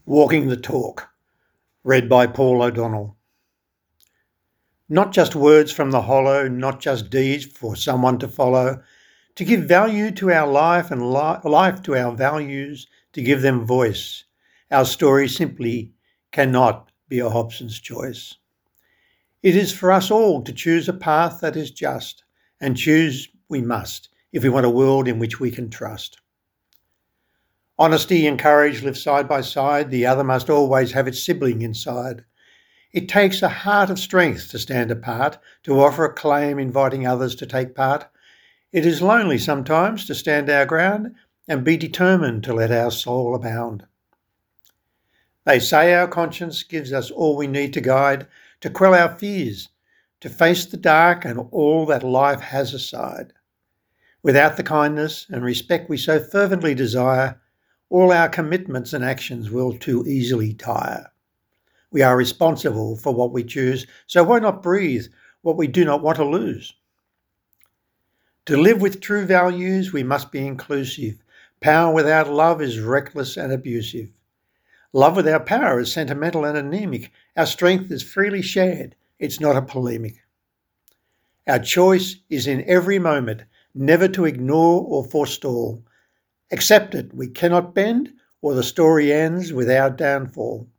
Walking the Talk, read by Paul O'Donnell. Not just words from the hollow, not just deeds for someone to follow, to give value to our life and life to our values, to give them voice. Our story simply cannot be a Hobson's choice. It is for us all to choose a path that is just, and choose we must if we want a world in which we can trust. Honesty and courage live side by side. The other must always have its sibling inside. It takes a heart of strength to stand apart, to offer a claim inviting others to take part. It is lonely sometimes to stand our ground and be determined to let our soul abound. They say our conscience gives us all we need to guide, to quell our fears, to face the dark and all that life has aside. Without the kindness and respect we so fervently desire, all our commitments and actions will too easily tire. We are responsible for what we choose, so why not breathe what we do not want to lose? To live with true values, we must be inclusive. Power without love is reckless and abusive. Love without power is sentimental and anemic. Our strength is freely shared. It's not a polemic. Our choice is in every moment, never to ignore or forestall. Accept it, we cannot bend, or the story ends with our downfall.